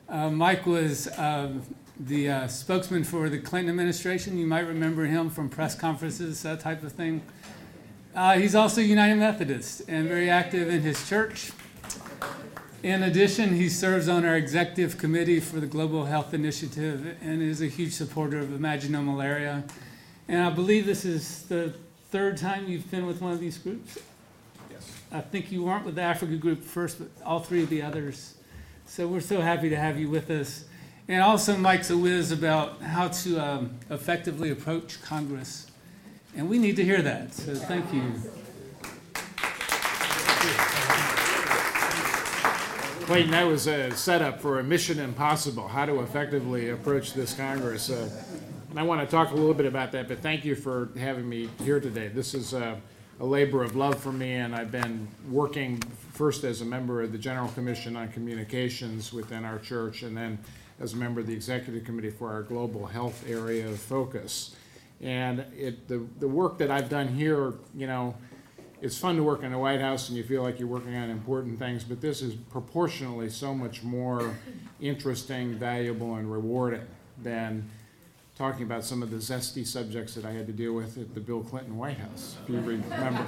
Mike was the spokesman for the Clinton administration. You might remember him from press conferences, that type of thing. He's also United Methodist and very active in his church. In addition, he serves on our executive committee for the Global Health Initiative and is a huge supporter of Imagine Malaria. And I believe this is the third time you've been with one of these groups. Yes. I think you weren't with the Africa group first, but all three of the others. So we're so happy to have you with us. And also Mike's a whiz about how to effectively approach Congress. And we need to hear that, so thank you. Clayton, that was a setup for a mission impossible, how to effectively approach this Congress. And I want to talk a little bit about that, but thank you for having me here today. This is a labor of love for me, and I've been working first as a member of the General Commission on Communications within our church, and then as a member of the Executive Committee for our global health area of focus. And the work that I've done here, you know, it's fun to work in the White House and you feel like you're working on important things, but this is proportionally so much more interesting, valuable, and rewarding than talking about some of the zesty subjects that I had to deal with at the Bill Clinton White House, if you remember.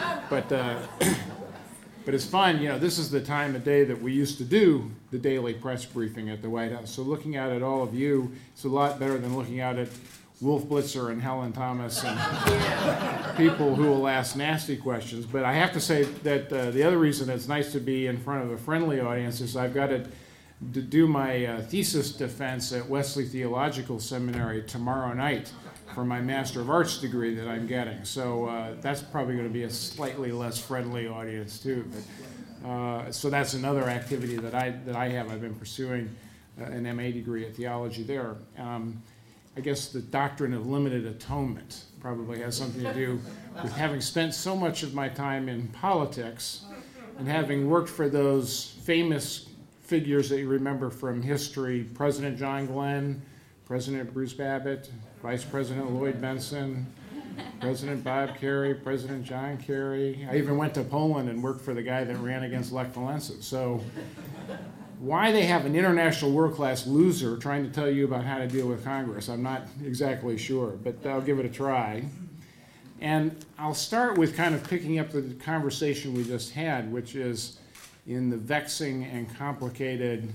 But it's fun, you know, this is the time of day that we used to do the daily press briefing at the White House. So looking out at all of you, it's a lot better than looking out at Wolf Blitzer and Helen Thomas and people who will ask nasty questions. But I have to say that the other reason it's nice to be in front of a friendly audience is I've got to do my thesis defense at Wesley Theological Seminary tomorrow night for my Master of Arts degree that I'm getting. So that's probably going to be a slightly less friendly audience too. But, so that's another activity that I have. I've been pursuing an MA degree at theology there. I guess the doctrine of limited atonement probably has something to do with having spent so much of my time in politics and having worked for those famous figures that you remember from history, President John Glenn, President Bruce Babbitt, Vice President Lloyd Bentsen, President Bob Kerrey, President John Kerry. I even went to Poland and worked for the guy that ran against Lech Walesa. So why they have an international world-class loser trying to tell you about how to deal with Congress, I'm not exactly sure, but I'll give it a try. And I'll start with kind of picking up the conversation we just had, which is in the vexing and complicated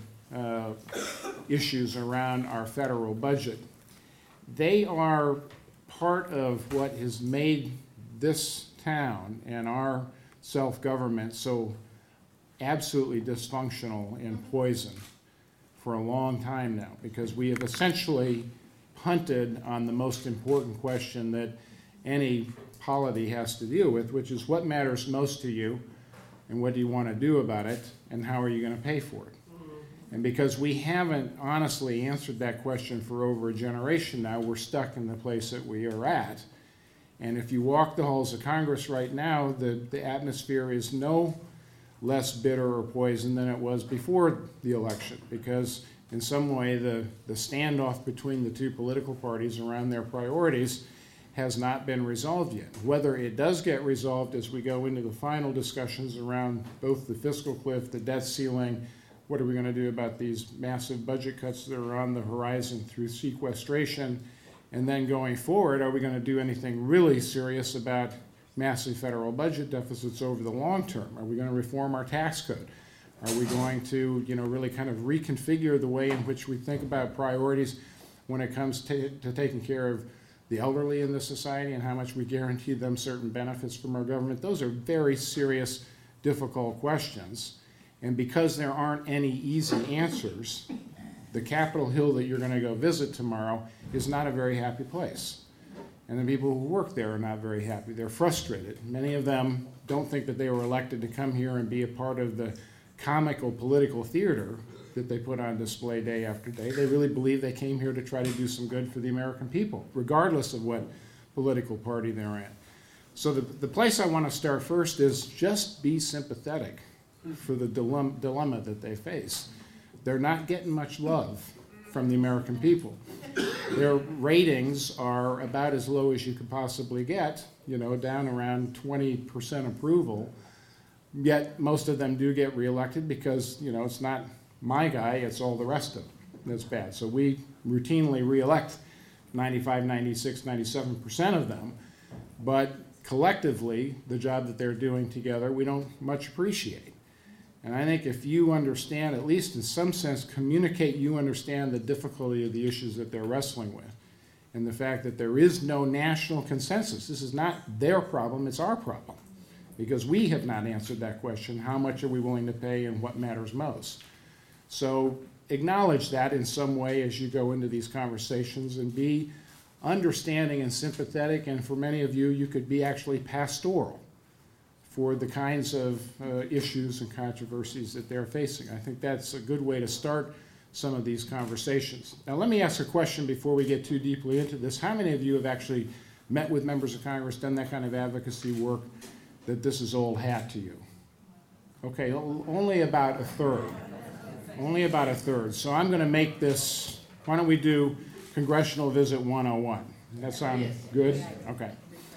issues around our federal budget. They are part of what has made this town and our self-government so absolutely dysfunctional and poisoned for a long time now, because we have essentially punted on the most important question that any polity has to deal with, which is what matters most to you and what do you want to do about it and how are you going to pay for it? And because we haven't honestly answered that question for over a generation now, we're stuck in the place that we are at. And if you walk the halls of Congress right now, the atmosphere is no less bitter or poison than it was before the election, because in some way the standoff between the two political parties around their priorities has not been resolved yet. Whether it does get resolved as we go into the final discussions around both the fiscal cliff, the debt ceiling, what are we going to do about these massive budget cuts that are on the horizon through sequestration, and then going forward, are we going to do anything really serious about massive federal budget deficits over the long term? Are we going to reform our tax code? Are we going to, really kind of reconfigure the way in which we think about priorities when it comes to taking care of the elderly in this society and how much we guarantee them certain benefits from our government? Those are very serious, difficult questions. And because there aren't any easy answers, the Capitol Hill that you're going to go visit tomorrow is not a very happy place. And the people who work there are not very happy. They're frustrated. Many of them don't think that they were elected to come here and be a part of the comical political theater that they put on display day after day. They really believe they came here to try to do some good for the American people, regardless of what political party they're in. So the place I want to start first is just be sympathetic for the dilemma that they face. They're not getting much love from the American people. Their ratings are about as low as you could possibly get, down around 20% approval. Yet most of them do get reelected because, it's not my guy, it's all the rest of them that's bad. So we routinely reelect 95, 96, 97% of them, but collectively, the job that they're doing together, we don't much appreciate. And I think if you understand, at least in some sense, communicate you understand the difficulty of the issues that they're wrestling with, and the fact that there is no national consensus. This is not their problem, it's our problem. Because we have not answered that question, how much are we willing to pay and what matters most? So acknowledge that in some way as you go into these conversations, and be understanding and sympathetic, and for many of you, you could be actually pastoral for the kinds of issues and controversies that they're facing. I think that's a good way to start some of these conversations. Now let me ask a question before we get too deeply into this. How many of you have actually met with members of Congress, done that kind of advocacy work, that this is old hat to you? Okay, only about a third. Only about a third. So I'm going to make this, why don't we do Congressional Visit 101? Does that sound good? Okay.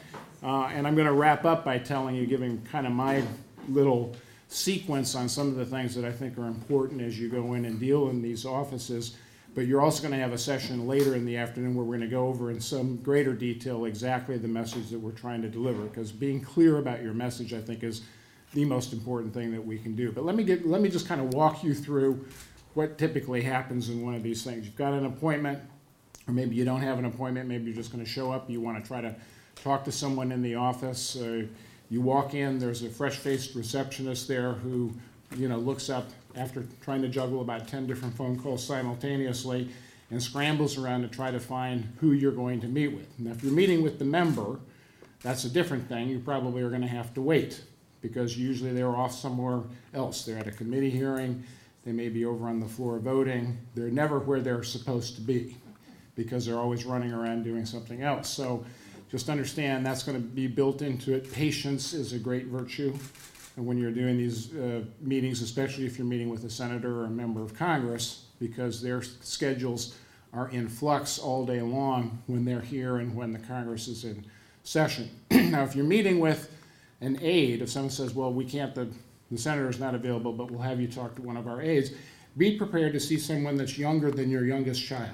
And I'm going to wrap up by telling you, giving kind of my little sequence on some of the things that I think are important as you go in and deal in these offices. But you're also going to have a session later in the afternoon where we're going to go over in some greater detail exactly the message that we're trying to deliver, because being clear about your message, I think, is the most important thing that we can do. But let me just kind of walk you through what typically happens in one of these things. You've got an appointment, or maybe you don't have an appointment, maybe you're just going to show up, you want to try to talk to someone in the office. You walk in, there's a fresh-faced receptionist there who, looks up after trying to juggle about 10 different phone calls simultaneously and scrambles around to try to find who you're going to meet with. Now, if you're meeting with the member, that's a different thing. You probably are going to have to wait, because usually they're off somewhere else. They're at a committee hearing, they may be over on the floor voting. They're never where they're supposed to be, because they're always running around doing something else. So just understand that's going to be built into it. Patience is a great virtue. And when you're doing these meetings, especially if you're meeting with a senator or a member of Congress, because their schedules are in flux all day long when they're here and when the Congress is in session. Now, if you're meeting with an aide, if someone says, well, we can't, the senator's not available, but we'll have you talk to one of our aides, be prepared to see someone that's younger than your youngest child.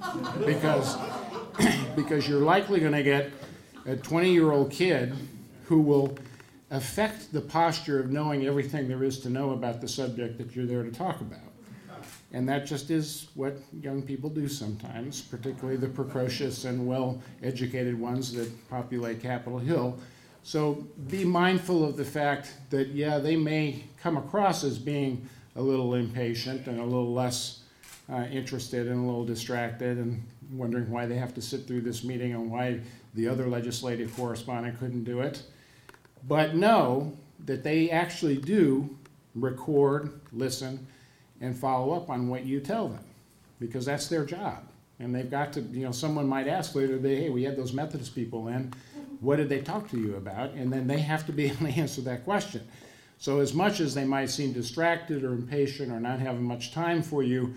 Because you're likely going to get a 20-year-old kid who will affect the posture of knowing everything there is to know about the subject that you're there to talk about. And that just is what young people do sometimes, particularly the precocious and well-educated ones that populate Capitol Hill. So be mindful of the fact that, yeah, they may come across as being a little impatient and a little less interested and a little distracted and wondering why they have to sit through this meeting and why the other legislative correspondent couldn't do it. But know that they actually do record, listen, and follow up on what you tell them, because that's their job. And they've got to, someone might ask later, hey, we had those Methodist people in, what did they talk to you about? And then they have to be able to answer that question. So as much as they might seem distracted or impatient or not having much time for you,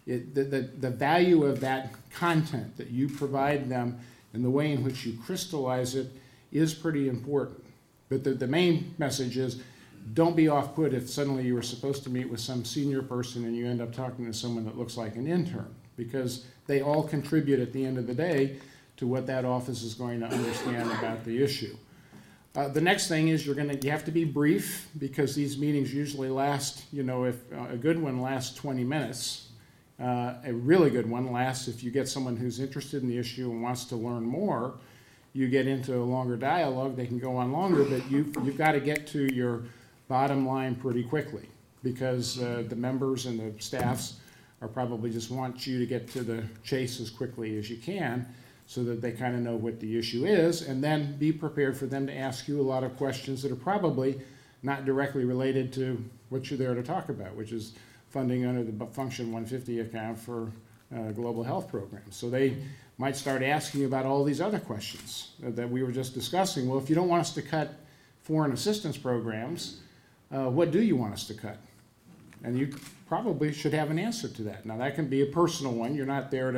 the value of that content that you provide them and the way in which you crystallize it is pretty important. But the main message is, don't be off-put if suddenly you were supposed to meet with some senior person and you end up talking to someone that looks like an intern, because they all contribute at the end of the day to what that office is going to understand about the issue. The next thing is you have to be brief, because these meetings usually last, if a good one lasts 20 minutes, a really good one lasts, if you get someone who's interested in the issue and wants to learn more, you get into a longer dialogue, they can go on longer, but you've got to get to your bottom line pretty quickly, because the members and the staffs are probably just want you to get to the chase as quickly as you can so that they kind of know what the issue is, and then be prepared for them to ask you a lot of questions that are probably not directly related to what you're there to talk about, which is funding under the Function 150 account for global health programs. So they might start asking you about all these other questions that we were just discussing. Well, if you don't want us to cut foreign assistance programs, what do you want us to cut? And you probably should have an answer to that. Now, that can be a personal one. You're not there to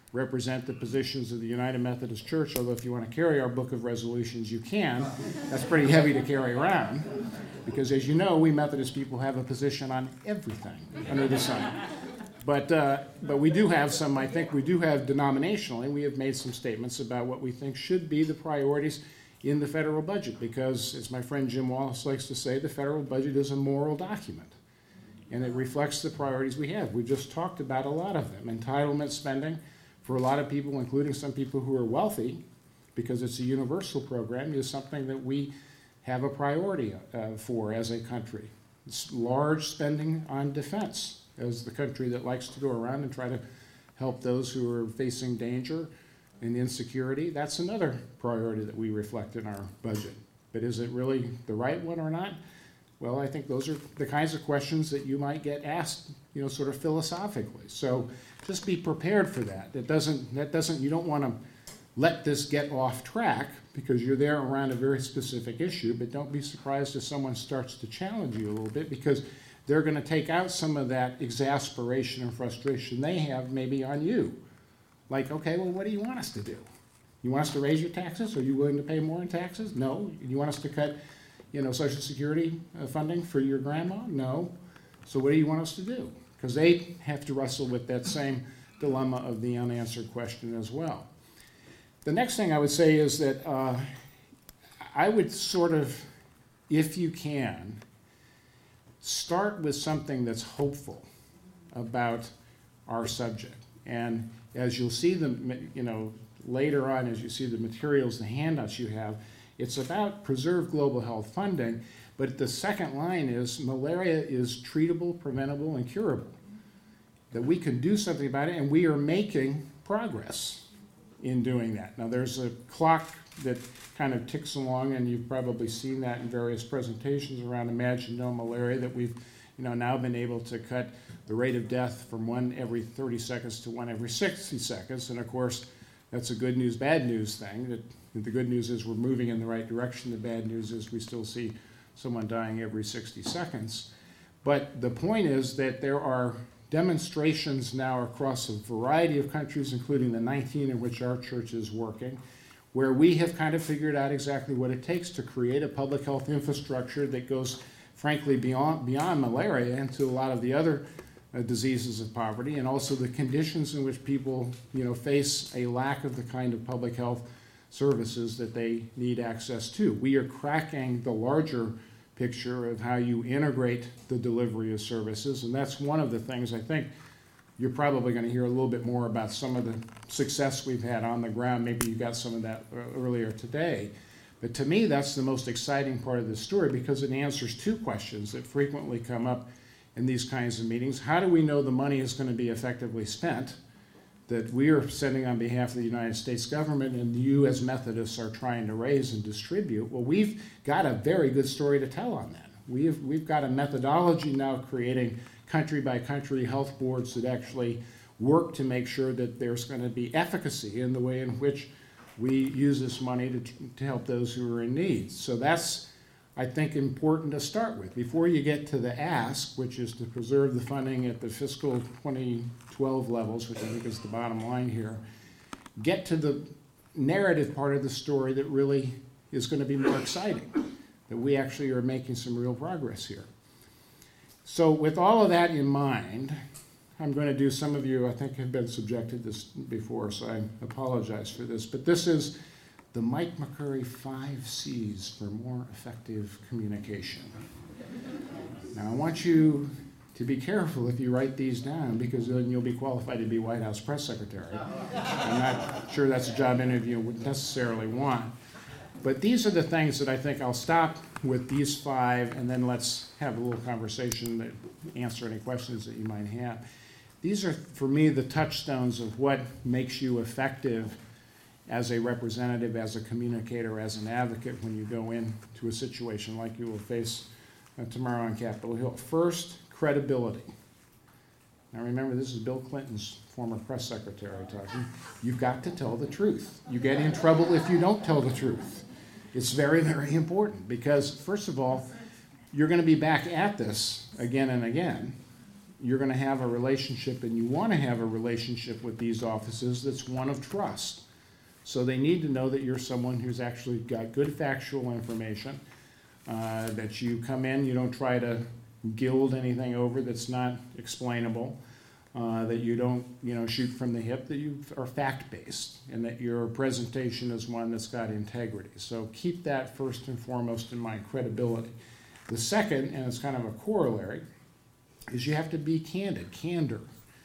represent the positions of the United Methodist Church, although if you want to carry our book of resolutions, you can. That's pretty heavy to carry around, because as you know, we Methodist people have a position on everything under the sun. But we do have some, I think we do have denominationally, we have made some statements about what we think should be the priorities in the federal budget, because, as my friend Jim Wallace likes to say, the federal budget is a moral document, and it reflects the priorities we have. We just talked about a lot of them. Entitlement spending for a lot of people, including some people who are wealthy, because it's a universal program, is something that we have a priority for as a country. It's large spending on defense, as the country that likes to go around and try to help those who are facing danger and insecurity. That's another priority that we reflect in our budget. But is it really the right one or not? Well, I think those are the kinds of questions that you might get asked, sort of philosophically. So just be prepared for that. You don't want to let this get off track, because you're there around a very specific issue, but don't be surprised if someone starts to challenge you a little bit, because they're going to take out some of that exasperation and frustration they have maybe on you. Like, okay, well, what do you want us to do? You want us to raise your taxes? Are you willing to pay more in taxes? No. You want us to cut, Social Security funding for your grandma? No. So what do you want us to do? Because they have to wrestle with that same dilemma of the unanswered question as well. The next thing I would say is that I would sort of, if you can, start with something that's hopeful about our subject. And as you'll see later on, as you see the materials, the handouts you have, it's about preserve global health funding, but the second line is malaria is treatable, preventable, and curable. That we can do something about it, and we are making progress in doing that. Now, there's a clock that kind of ticks along, and you've probably seen that in various presentations around Imagine No Malaria, that we've now been able to cut the rate of death from 1 every 30 seconds to 1 every 60 seconds. And of course, that's a good news, bad news thing. That the good news is we're moving in the right direction. The bad news is we still see someone dying every 60 seconds. But the point is that there are demonstrations now across a variety of countries, including the 19 in which our church is working, where we have kind of figured out exactly what it takes to create a public health infrastructure that goes, frankly, beyond malaria into a lot of the other diseases of poverty, and also the conditions in which people face a lack of the kind of public health services that they need access to. We are cracking the larger picture of how you integrate the delivery of services, and that's one of the things I think you're probably going to hear a little bit more about, some of the success we've had on the ground. Maybe you got some of that earlier today. But to me, that's the most exciting part of the story, because it answers two questions that frequently come up in these kinds of meetings. How do we know the money is going to be effectively spent that we are sending on behalf of the United States government and you as Methodists are trying to raise and distribute? Well, we've got a very good story to tell on that. We've got a methodology now creating country-by-country health boards that actually work to make sure that there's going to be efficacy in the way in which we use this money to help those who are in need. So that's, I think, important to start with. Before you get to the ask, which is to preserve the funding at the fiscal 2012 levels, which I think is the bottom line here, get to the narrative part of the story that really is going to be more exciting, that we actually are making some real progress here. So with all of that in mind, I'm going to do, some of you I think have been subjected to this before, so I apologize for this, but this is the Mike McCurry 5 C's for more effective communication. Now I want you to be careful if you write these down, because then you'll be qualified to be White House press secretary. I'm not sure that's a job any of you would necessarily want. But these are the things that I think I'll stop with, these 5, and then let's have a little conversation that answer any questions that you might have. These are, for me, the touchstones of what makes you effective as a representative, as a communicator, as an advocate when you go into a situation like you will face tomorrow on Capitol Hill. First, credibility. Now remember, this is Bill Clinton's former press secretary talking. You've got to tell the truth. You get in trouble if you don't tell the truth. It's very, very important, because, first of all, you're going to be back at this again and again. you're going to have a relationship, and you want to have a relationship with these offices that's one of trust. So they need to know that you're someone who's actually got good factual information, that you come in, you don't try to gild anything over that's not explainable, that you don't, shoot from the hip, that you are fact-based, and that your presentation is one that's got integrity. So keep that first and foremost in mind, credibility. The second, and it's kind of a corollary, is you have to be candid. Candor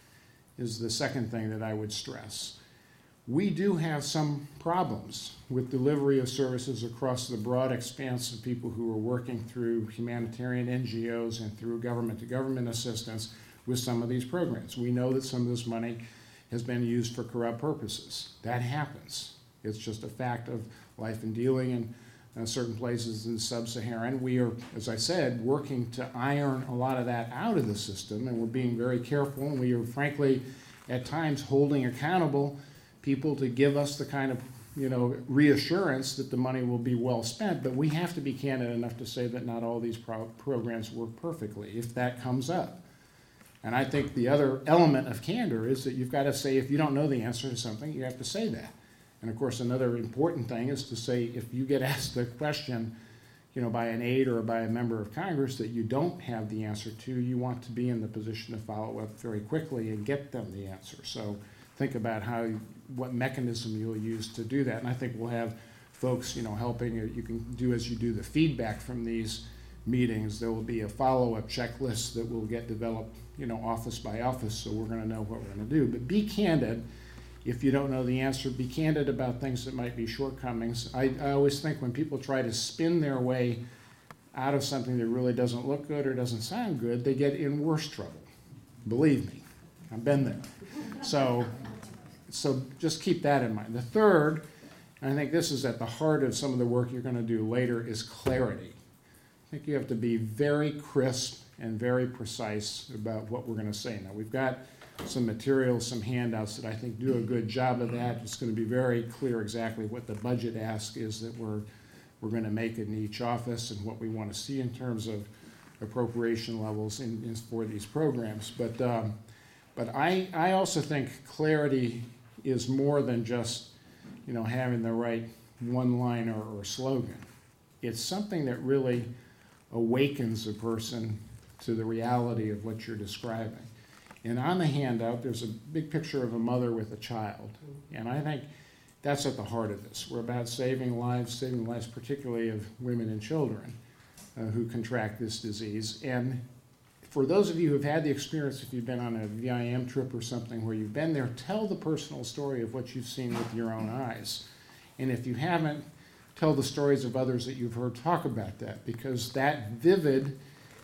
is the second thing that I would stress. We do have some problems with delivery of services across the broad expanse of people who are working through humanitarian NGOs and through government-to-government assistance with some of these programs. We know that some of this money has been used for corrupt purposes. That happens. It's just a fact of life and dealing in certain places in sub-Saharan. We are, as I said, working to iron a lot of that out of the system, and we're being very careful, and we are frankly at times holding accountable people to give us the kind of reassurance that the money will be well spent, but we have to be candid enough to say that not all these programs work perfectly if that comes up. And I think the other element of candor is that you've got to say, if you don't know the answer to something, you have to say that. And of course, another important thing is to say, if you get asked a question, by an aide or by a member of Congress that you don't have the answer to, you want to be in the position to follow up very quickly and get them the answer. So think about what mechanism you'll use to do that. And I think we'll have folks, helping. You can do as you do the feedback from these meetings. There will be a follow-up checklist that will get developed, office by office, so we're going to know what we're going to do. But be candid. If you don't know the answer, be candid about things that might be shortcomings. I always think when people try to spin their way out of something that really doesn't look good or doesn't sound good, they get in worse trouble. Believe me, I've been there. So just keep that in mind. The third, and I think this is at the heart of some of the work you're going to do later, is clarity. I think you have to be very crisp and very precise about what we're going to say. Now, we've got some materials, some handouts that I think do a good job of that. It's going to be very clear exactly what the budget ask is that we're going to make in each office and what we want to see in terms of appropriation levels for these programs. But I also think clarity is more than just having the right one-liner or slogan. It's something that really awakens a person to the reality of what you're describing. And on the handout, there's a big picture of a mother with a child. And I think that's at the heart of this. We're about saving lives particularly of women and children who contract this disease. And for those of you who've had the experience, if you've been on a VIM trip or something where you've been there, tell the personal story of what you've seen with your own eyes. And if you haven't, tell the stories of others that you've heard talk about that, because that vivid,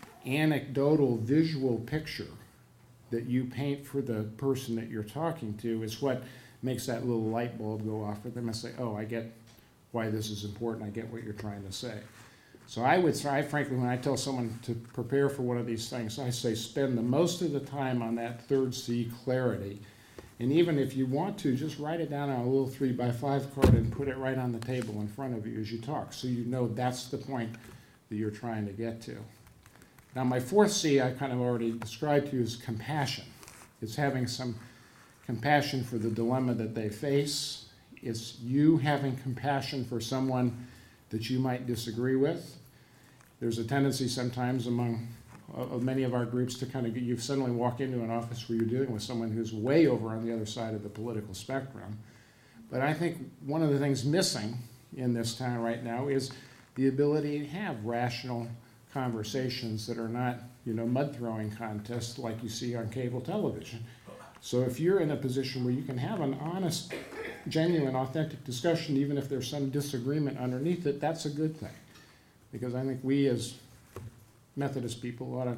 anecdotal, visual picture that you paint for the person that you're talking to is what makes that little light bulb go off for them and say, oh, I get why this is important, I get what you're trying to say. So I would try, frankly, when I tell someone to prepare for one of these things, I say spend the most of the time on that third C, clarity. And even if you want to, just write it down on a little 3x5 card and put it right on the table in front of you as you talk, so you know that's the point that you're trying to get to. Now, my fourth C I kind of already described to you is compassion. It's having some compassion for the dilemma that they face. It's you having compassion for someone that you might disagree with. There's a tendency sometimes among many of our groups to kind of you suddenly walk into an office where you're dealing with someone who's way over on the other side of the political spectrum. But I think one of the things missing in this town right now is the ability to have rational conversations that are not, mud-throwing contests like you see on cable television. So if you're in a position where you can have an honest, genuine, authentic discussion, even if there's some disagreement underneath it, that's a good thing. Because I think we as Methodist people ought to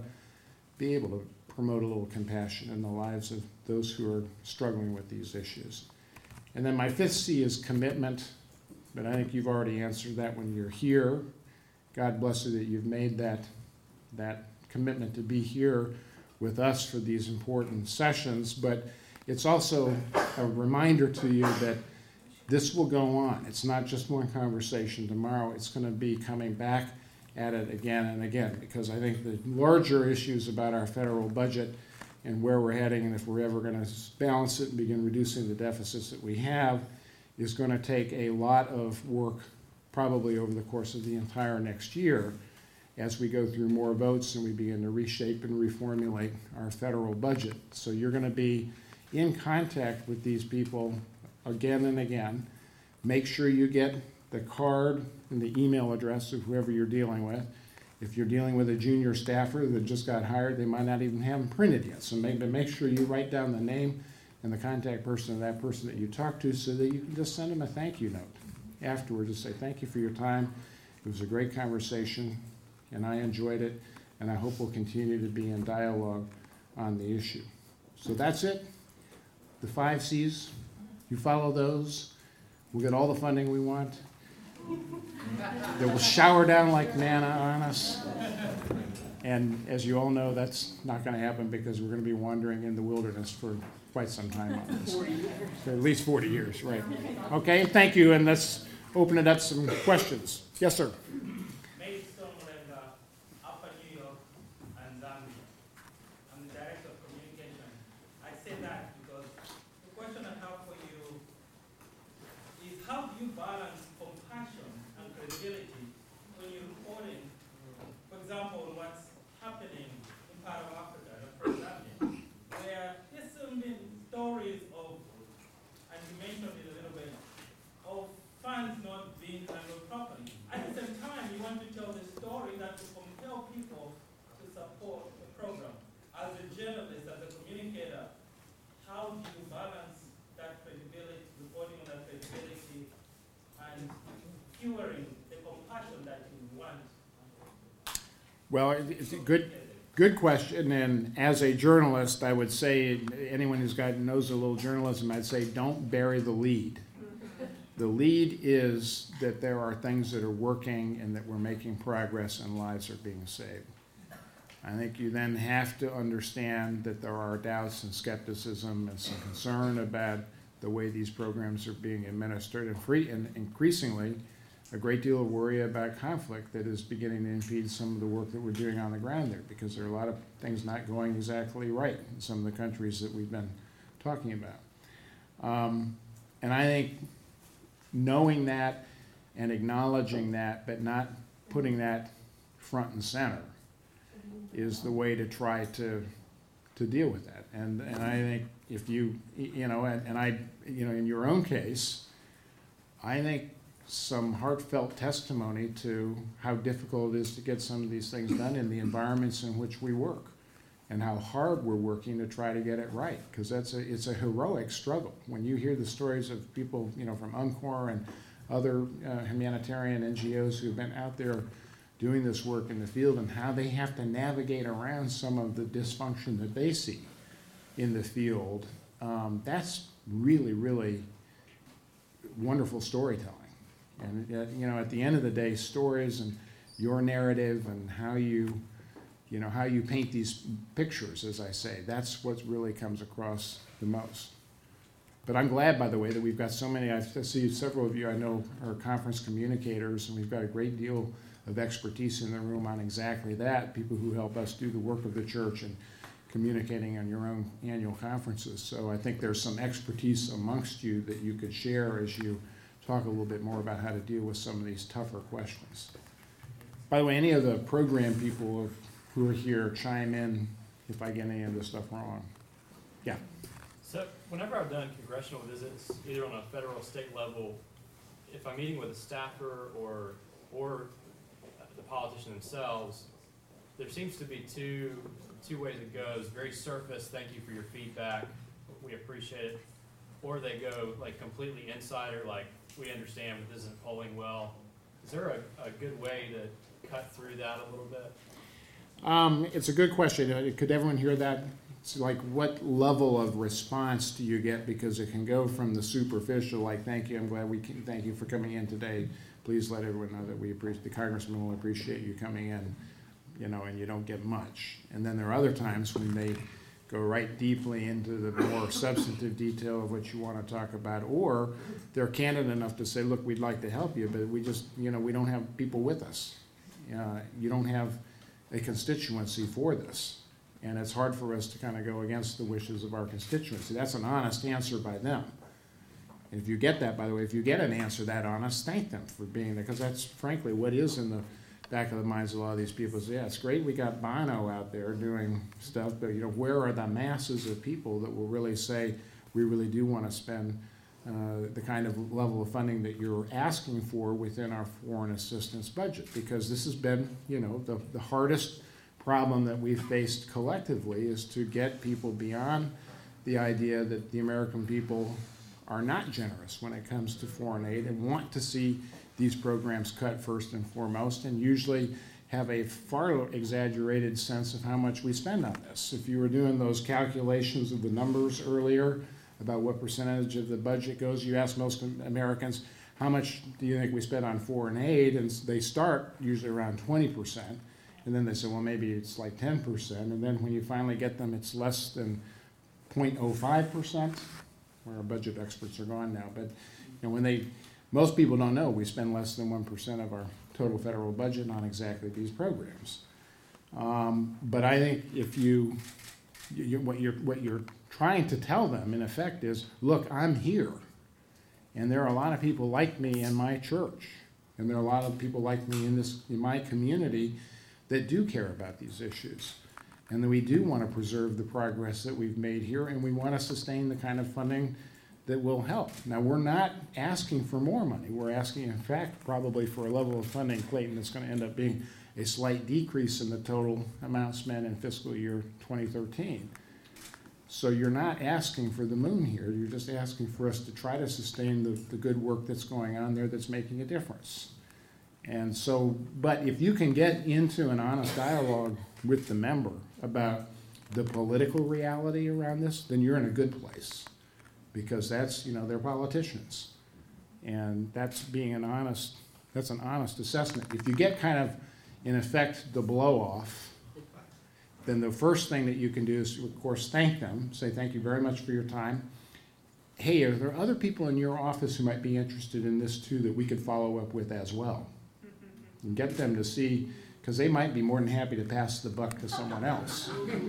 be able to promote a little compassion in the lives of those who are struggling with these issues. And then my fifth C is commitment, but I think you've already answered that when you're here. God bless you that you've made that commitment to be here with us for these important sessions, but it's also a reminder to you that this will go on. It's not just one conversation tomorrow. It's going to be coming back at it again and again, because I think the larger issues about our federal budget and where we're heading, and if we're ever going to balance it and begin reducing the deficits that we have, is going to take a lot of work probably over the course of the entire next year as we go through more votes and we begin to reshape and reformulate our federal budget. So you're going to be in contact with these people again and again. Make sure you get the card and the email address of whoever you're dealing with. If you're dealing with a junior staffer that just got hired, they might not even have them printed yet. So make sure you write down the name and the contact person of that person that you talk to so that you can just send them a thank you note afterwards to say thank you for your time. It was a great conversation and I enjoyed it, and I hope we'll continue to be in dialogue on the issue. So that's it. The 5 C's, you follow those, we'll get all the funding we want. They will shower down like manna on us. And as you all know, that's not going to happen because we're going to be wandering in the wilderness for quite some time on this. For at least 40 years, right. Okay, thank you, and let's open it up to some questions. Yes, sir. Well, it's a good question, and as a journalist, I would say, anyone who's knows a little journalism, I'd say don't bury the lead. The lead is that there are things that are working and that we're making progress and lives are being saved. I think you then have to understand that there are doubts and skepticism and some concern about the way these programs are being administered, and increasingly a great deal of worry about conflict that is beginning to impede some of the work that we're doing on the ground there, because there are a lot of things not going exactly right in some of the countries that we've been talking about. And I think knowing that and acknowledging that, but not putting that front and center, is the way to try to deal with that. And I think if you know, and I, you know, in your own case, I think some heartfelt testimony to how difficult it is to get some of these things done in the environments in which we work, and how hard we're working to try to get it right, because it's a heroic struggle. When you hear the stories of people, you know, from UNCOR and other humanitarian NGOs who've been out there doing this work in the field, and how they have to navigate around some of the dysfunction that they see in the field, that's really, really wonderful storytelling. And you know, at the end of the day, stories and your narrative and how you paint these pictures, as I say, that's what really comes across the most. But I'm glad, by the way, that we've got so many. I see several of you I know are conference communicators, and we've got a great deal of expertise in the room on exactly that, people who help us do the work of the church and communicating on your own annual conferences. So I think there's some expertise amongst you that you could share as you talk a little bit more about how to deal with some of these tougher questions. By the way, any of the program people who are here, chime in if I get any of this stuff wrong. Yeah. So whenever I've done congressional visits, either on a federal or state level, if I'm meeting with a staffer or the politician themselves, there seems to be two ways it goes. Very surface, thank you for your feedback, we appreciate it. Or they go like completely insider, like we understand but this isn't polling well. Is there a good way to cut through that a little bit? It's a good question. Could everyone hear that? It's like, what level of response do you get? Because it can go from the superficial, like, thank you, I'm glad thank you for coming in today. Please let everyone know that we appreciate, the congressman will appreciate you coming in, you know, and you don't get much. And then there are other times when they go right deeply into the more substantive detail of what you want to talk about, or they're candid enough to say, look, we'd like to help you, but we just, you know, we don't have people with us. You don't have a constituency for this. And it's hard for us to kind of go against the wishes of our constituency. That's an honest answer by them. And if you get that, by the way, if you get an answer that honest, thank them for being there, because that's frankly what is in the back of the minds of a lot of these people. Is, yeah, it's great we got Bono out there doing stuff, but where are the masses of people that will really say we really do want to spend the kind of level of funding that you're asking for within our foreign assistance budget? Because this has been, the hardest problem that we've faced collectively is to get people beyond the idea that the American people are not generous when it comes to foreign aid and want to see these programs cut first and foremost, and usually have a far exaggerated sense of how much we spend on this. If you were doing those calculations of the numbers earlier about what percentage of the budget goes, you ask most Americans, how much do you think we spend on foreign aid? And they start usually around 20%. And then they say, well, maybe it's like 10%. And then when you finally get them, it's less than 0.05%, where our budget experts are gone now. But most people don't know we spend less than 1% of our total federal budget on exactly these programs. But I think if what you're trying to tell them, in effect, is, look, I'm here. And there are a lot of people like me in my church. And there are a lot of people like me in my community that do care about these issues. And that we do want to preserve the progress that we've made here, and we want to sustain the kind of funding that will help. Now, we're not asking for more money. We're asking, in fact, probably for a level of funding, Clayton, that's going to end up being a slight decrease in the total amount spent in fiscal year 2013. So you're not asking for the moon here. You're just asking for us to try to sustain the good work that's going on there that's making a difference. And so, but if you can get into an honest dialogue with the member about the political reality around this, then you're in a good place. Because that's, they're politicians. And that's an honest assessment. If you get kind of, in effect, the blow off, then the first thing that you can do is, of course, thank them, say thank you very much for your time. Hey, are there other people in your office who might be interested in this too that we could follow up with as well? And get them to see, because they might be more than happy to pass the buck to someone else.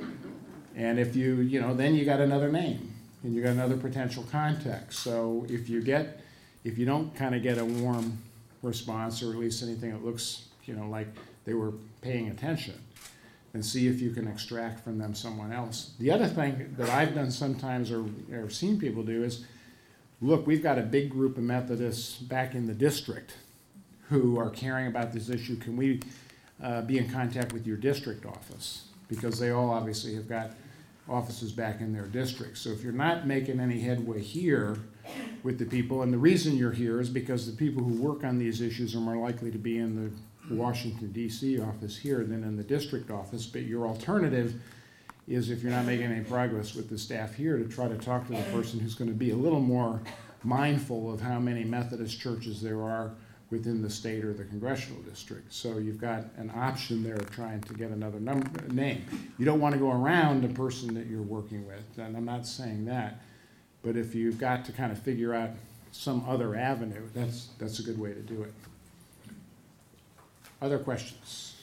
And if then you got another name. And you got another potential contact. So if you don't kind of get a warm response, or at least anything that looks, like they were paying attention, then see if you can extract from them someone else. The other thing that I've done sometimes, or seen people do, is, look, we've got a big group of Methodists back in the district who are caring about this issue. Can we be in contact with your district office? Because they all obviously have got offices back in their districts. So if you're not making any headway here with the people, and the reason you're here is because the people who work on these issues are more likely to be in the Washington, D.C. office here than in the district office, but your alternative is, if you're not making any progress with the staff here, to try to talk to the person who's going to be a little more mindful of how many Methodist churches there are within the state or the congressional district. So you've got an option there of trying to get another name. You don't want to go around the person that you're working with, and I'm not saying that, but if you've got to kind of figure out some other avenue, that's a good way to do it. Other questions?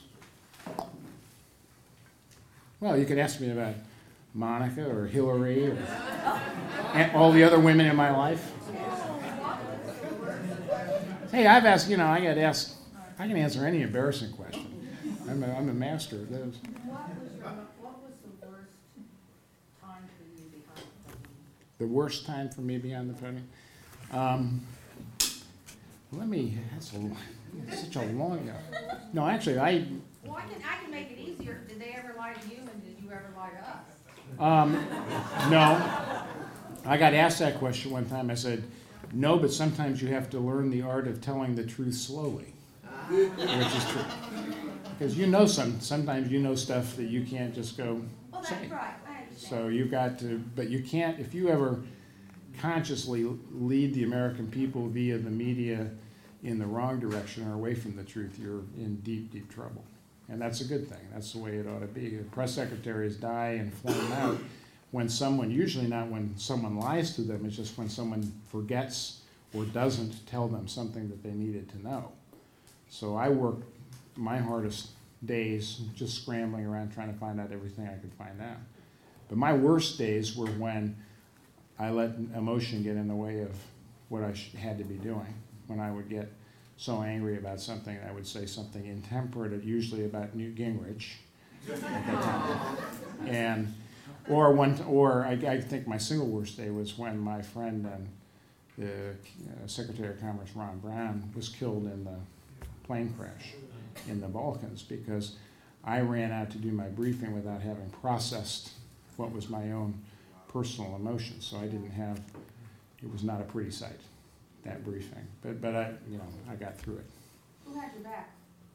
Well, you could ask me about Monica or Hillary or all the other women in my life. Hey, I've asked, I got asked, I can answer any embarrassing question. I'm a master of those. What was the worst time for you behind the podium? The worst time for me behind the podium? That's such a long, no, actually, Well, I can make it easier. Did they ever lie to you, and did you ever lie to us? no. I got asked that question one time. I said, no, but sometimes you have to learn the art of telling the truth slowly, which is true. Because sometimes you know stuff that you can't just go Well, say. that's right. I understand. So you've got to, but you can't, if you ever consciously lead the American people via the media in the wrong direction or away from the truth, you're in deep, deep trouble. And that's a good thing. That's the way it ought to be. Press secretaries die and flame out when usually not when someone lies to them, it's just when someone forgets or doesn't tell them something that they needed to know. So I work my hardest days just scrambling around trying to find out everything I could find out. But my worst days were when I let emotion get in the way of what I had to be doing. When I would get so angry about something, I would say something intemperate, usually about Newt Gingrich at that time. And I think my single worst day was when my friend and the Secretary of Commerce, Ron Brown, was killed in the plane crash in the Balkans because I ran out to do my briefing without having processed what was my own personal emotions. So it was not a pretty sight, that briefing. But I got through it. Who had your back?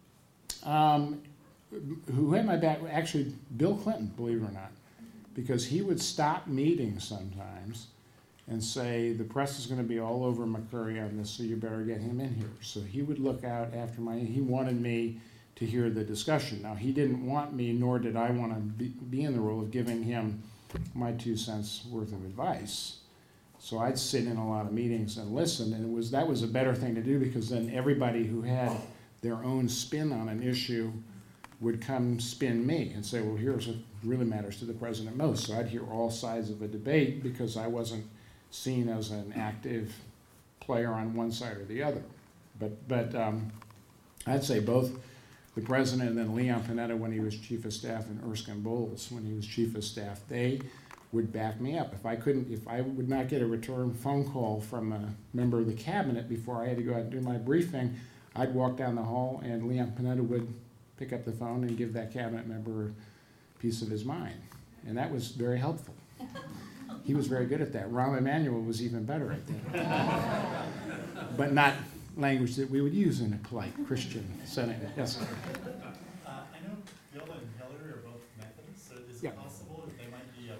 Who had my back? Actually, Bill Clinton, believe it or not, because he would stop meetings sometimes and say, the press is going to be all over McCurry on this, so you better get him in here. So he would look out after he wanted me to hear the discussion. Now, he didn't want me, nor did I want to be in the role of giving him my 2 cents worth of advice. So I'd sit in a lot of meetings and listen, and that was a better thing to do because then everybody who had their own spin on an issue would come spin me and say, well, here's what really matters to the president most. So I'd hear all sides of a debate because I wasn't seen as an active player on one side or the other. But I'd say both the president and then Leon Panetta when he was chief of staff and Erskine Bowles when he was chief of staff, they would back me up. If I would not get a return phone call from a member of the cabinet before I had to go out and do my briefing, I'd walk down the hall and Leon Panetta would pick up the phone and give that cabinet member a piece of his mind. And that was very helpful. He was very good at that. Rahm Emanuel was even better at that. But not language that we would use in a polite Christian setting. Yes? I know Bill and Hillary are both Methodists, so is it possible that they might be a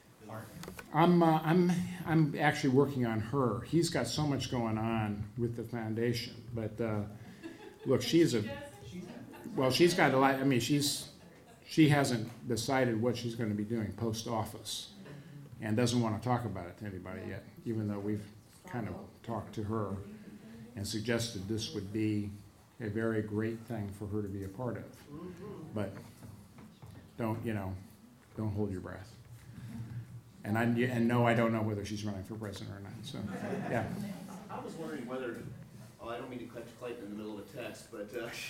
partner? I'm actually working on her. He's got so much going on with the foundation. But look, she's got a lot. I mean, she hasn't decided what she's going to be doing post office, and doesn't want to talk about it to anybody yet. Even though we've kind of talked to her and suggested this would be a very great thing for her to be a part of. But don't hold your breath. And no, I don't know whether she's running for president or not. So, yeah. I was wondering whether, I don't mean to catch Clayton in the middle of a text, but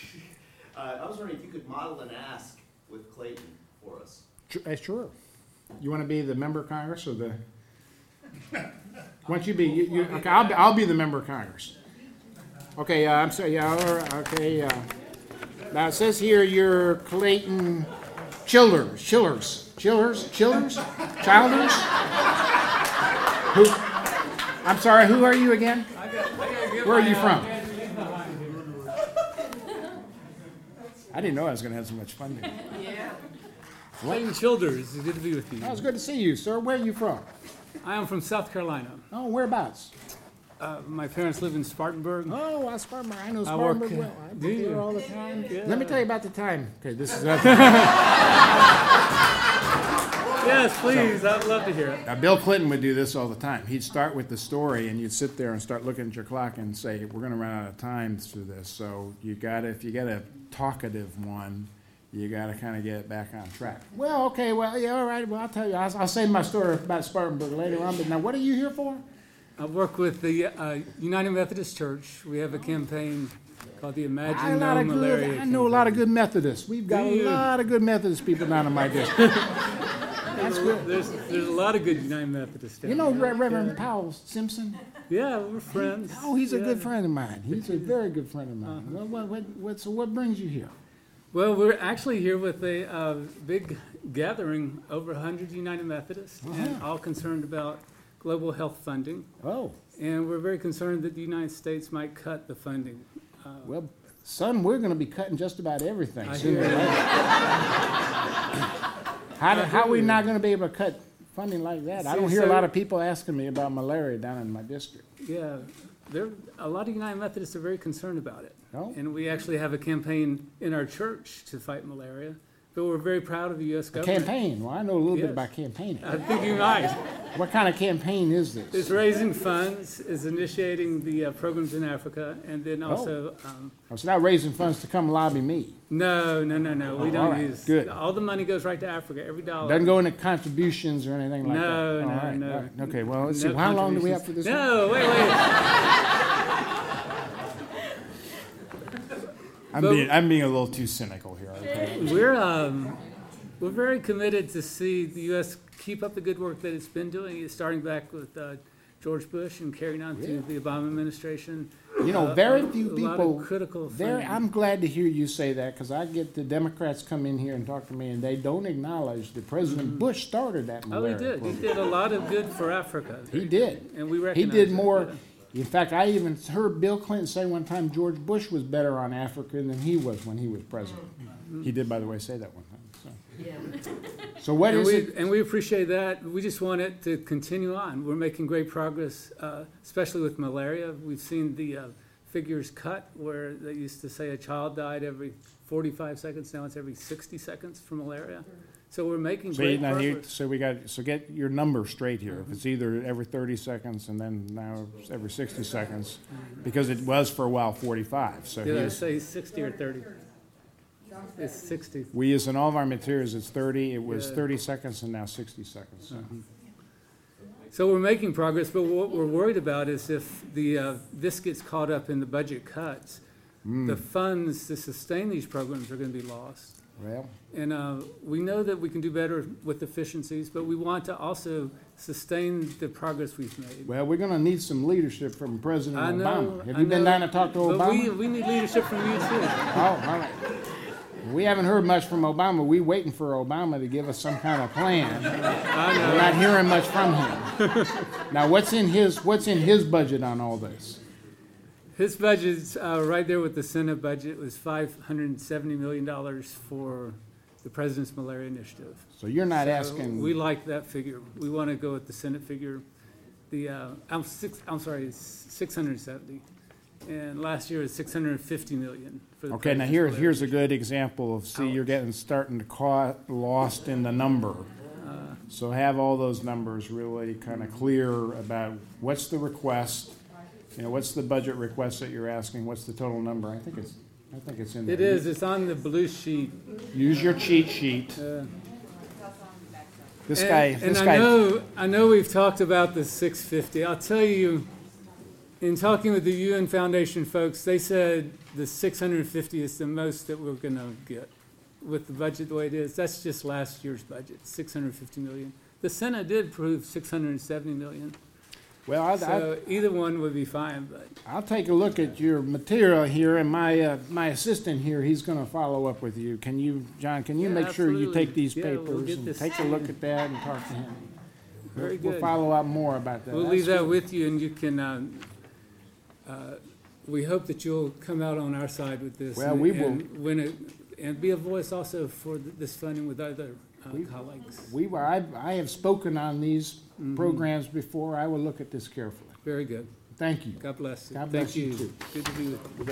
I was wondering if you could model an ask with Clayton for us. Sure. You want to be the member of Congress or the? Why don't you be? Okay, I'll be the member of Congress. Okay, I'm sorry. Yeah. Okay. Now it says here you're Clayton Childers. Childers. Who? I'm sorry. Who are you again? Where are you from? I didn't know I was going to have so much fun there. Yeah. Clayton Childers, it's good to be with you. Oh, it's good to see you, sir. Where are you from? I am from South Carolina. Oh, whereabouts? My parents live in Spartanburg. Oh, Spartanburg. I know Spartanburg well. I've been there all the time. Yeah. Let me tell you about the time. Okay, this is Yes, please. I'd love to hear it. Now, Bill Clinton would do this all the time. He'd start with the story, and you'd sit there and start looking at your clock and say, "We're going to run out of time through this." So if you got a talkative one, you got to kind of get it back on track. Well, okay, well, yeah, all right. Well, I'll tell you. I'll save my story about Spartanburg later on. But now, what are you here for? I work with the United Methodist Church. We have a campaign called the Imagine No Malaria. I know a lot of good Methodists. We've got a lot of good Methodist people down in my district. That's good. There's a lot of good United Methodists down You know there. Reverend Powell Simpson? Yeah, we're friends. Oh, he's a good friend of mine. He's a very good friend of mine. So what brings you here? Well, we're actually here with a big gathering, over 100 United Methodists, and all concerned about global health funding. Oh. And we're very concerned that the United States might cut the funding. Well, son, we're going to be cutting just about everything I sooner or hear later. How are we not going to be able to cut funding like that? I don't hear a lot of people asking me about malaria down in my district. Yeah, a lot of United Methodists are very concerned about it. Oh. And we actually have a campaign in our church to fight malaria. but we're very proud of the U.S. A government. campaign. Well, I know a little bit Yes. about campaigning. I think you might. What kind of campaign is this? It's raising funds, is initiating the programs in Africa, and then also, It's not raising funds to come lobby me. no, we all don't right, use. good. All the money goes right to Africa, every dollar. Doesn't go into contributions or anything like that. No, All no, right, no. all right. Okay, well, let's see. No How long do we have for this? No, wait. I'm being a little too cynical here. Okay? We're very committed to see the U.S. keep up the good work that it's been doing, starting back with George Bush and carrying on to the Obama administration. You know, very few a lot of people. critical funding. I'm glad to hear you say that because I get the Democrats come in here and talk to me, and they don't acknowledge that President Bush started that Oh, he malaria did. He program. did a lot of good for Africa. He did. And we He recognize did it, more. yeah. In fact, I even heard Bill Clinton say one time George Bush was better on Africa than he was when he was president. He did, by the way, say that one time. So what And is it? and we appreciate that. We just want it to continue on. We're making great progress, especially with malaria. We've seen the figures cut where they used to say a child died every 45 seconds. Now it's every 60 seconds for malaria. So we're making great progress. So get your number straight here. If it's either every 30 seconds and then now it's every 60 seconds, because it was for a while 45. So Did I say 60 or 30? It's 60. we use in all of our materials it's 30. It was Yeah. 30 seconds and now 60 seconds. So. So we're making progress, but what we're worried about is if this gets caught up in the budget cuts, the funds to sustain these programs are going to be lost. Well, And we know that we can do better with efficiencies, but we want to also sustain the progress we've made. we're going to need some leadership from President I know. Obama. Have I you been know, down to talk to but Obama? we need leadership from you too. Oh, all right. We haven't heard much from Obama. We're waiting for Obama to give us some kind of plan. I know. We're not hearing much from him. Now, what's in his budget on all this? His budget's right there with the Senate budget. It was $570 million for the President's Malaria Initiative. So you're not So asking. we like that figure. We want to go with the Senate figure. It's 670. And last year was 650 million for the Okay, now President's Malaria here's a good example of, see, you're starting to caught lost in the number. So have all those numbers really kind of clear about what's the request, what's the budget request that you're asking, what's the total number? I think it's in there. It is. It's on the blue sheet. Use your cheat sheet. This guy. I know we've talked about the 650. I'll tell you, in talking with the UN Foundation folks, they said the 650 is the most that we're going to get with the budget the way it is. That's just last year's budget, 650 million. The Senate did approve 670 million. Well, So either one would be fine, but I'll take a look at your material here, and my assistant here, he's going to follow up with you. John, can you Yeah, make sure you absolutely. take these Yeah, we'll papers get and this. take a look at that and talk to him? very We'll good. follow up more about that. We'll That's leave that good. with you, and you can, we hope that you'll come out on our side with this. Well, and- we will. and win it, and be a voice also for this funding with other colleagues. I have spoken on these programs before. I will look at this carefully. Very good. Thank you. God bless you. God Thank bless you, too. Good to be with you.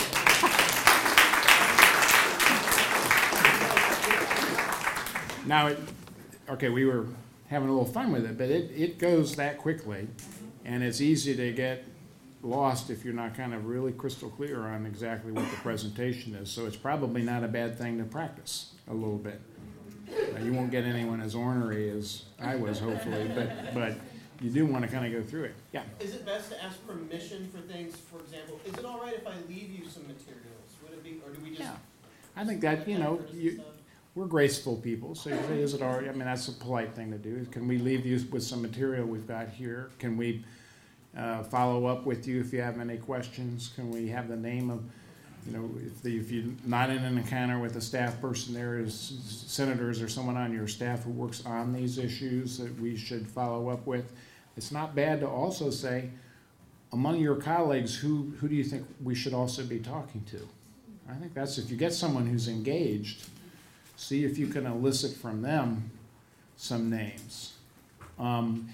Now, we were having a little fun with it, but it goes that quickly, and it's easy to get lost if you're not kind of really crystal clear on exactly what the presentation is. So it's probably not a bad thing to practice a little bit. You won't get anyone as ornery as I was, hopefully, but you do want to kind of go through it. Yeah. Is it best to ask permission for things, for example, is it all right if I leave you some materials? Would it be, or do we just? Yeah. I think that, we're graceful people, so you say, is it all right? I mean, that's a polite thing to do. Can we leave you with some material we've got here? Can we follow up with you if you have any questions? Can we have the name of, if you're not in an encounter with a staff person, there is senators or someone on your staff who works on these issues that we should follow up with. It's not bad to also say, among your colleagues, who do you think we should also be talking to? I think that's, if you get someone who's engaged, see if you can elicit from them some names.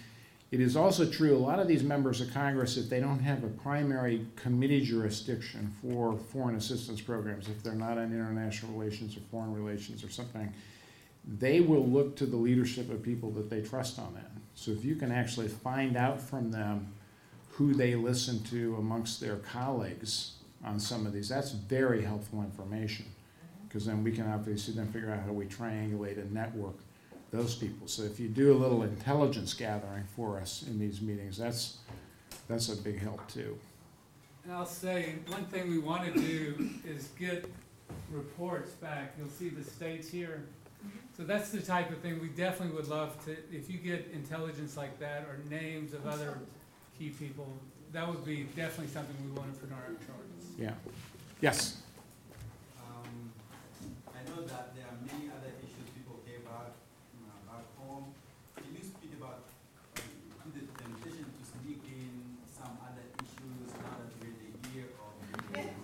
It is also true, a lot of these members of Congress, if they don't have a primary committee jurisdiction for foreign assistance programs, if they're not on international relations or foreign relations or something, they will look to the leadership of people that they trust on that. So if you can actually find out from them who they listen to amongst their colleagues on some of these, that's very helpful information, because then we can obviously then figure out how we triangulate and network those people. So if you do a little intelligence gathering for us in these meetings, that's a big help too. And I'll say, one thing we want to do is get reports back. You'll see the states here. So that's the type of thing we definitely would love to, if you get intelligence like that or names of other key people, that would be definitely something we want to put on our charts. Yeah. Yes? I know that there are many other issues people care about back home. Can you speak about the temptation to sneak in some other issues now that we're in the year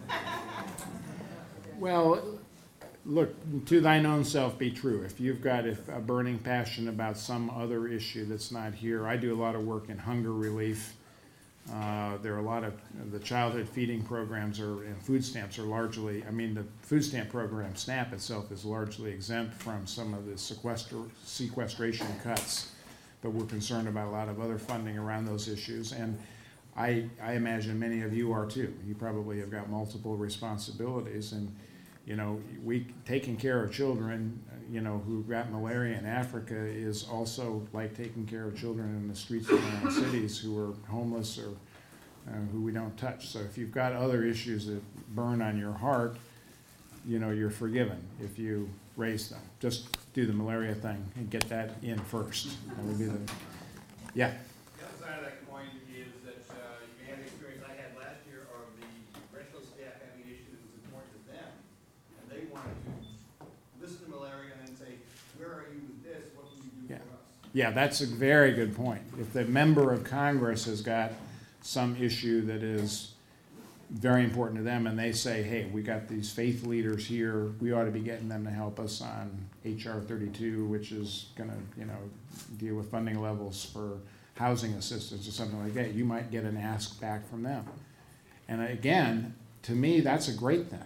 of Well, look, to thine own self be true. If you've got a burning passion about some other issue that's not here, I do a lot of work in hunger relief. There are a lot of the childhood feeding programs and food stamps are largely, I mean, the food stamp program, SNAP itself, is largely exempt from some of the sequestration cuts, but we're concerned about a lot of other funding around those issues. And I imagine many of you are too. You probably have got multiple responsibilities, and you know, taking care of children, you know, who've got malaria in Africa is also like taking care of children in the streets of our own cities who are homeless or who we don't touch. So if you've got other issues that burn on your heart, you know, you're forgiven if you raise them. Just do the malaria thing and get that in first. That would be the, yeah. The other side of that coin is that you have the experience I had last year of the congressional staff having issues that was important to them, and they wanted to listen to malaria and then say, where are you with this? What can you do for us? Yeah, that's a very good point. If the member of Congress has got some issue that is very important to them and they say, hey, we got these faith leaders here, we ought to be getting them to help us on HR 32, which is going to, you know, deal with funding levels for housing assistance or something like that, you might get an ask back from them. And again, to me, that's a great thing.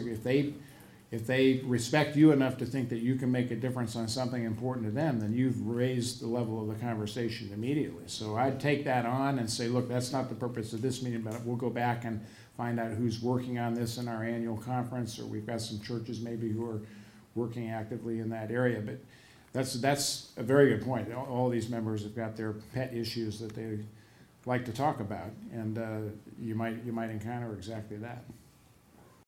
If they respect you enough to think that you can make a difference on something important to them, then you've raised the level of the conversation immediately. So I'd take that on and say, look, that's not the purpose of this meeting, but we'll go back and find out who's working on this in our annual conference, or we've got some churches maybe who are working actively in that area. But that's a very good point. All these members have got their pet issues that they like to talk about, and you might encounter exactly that.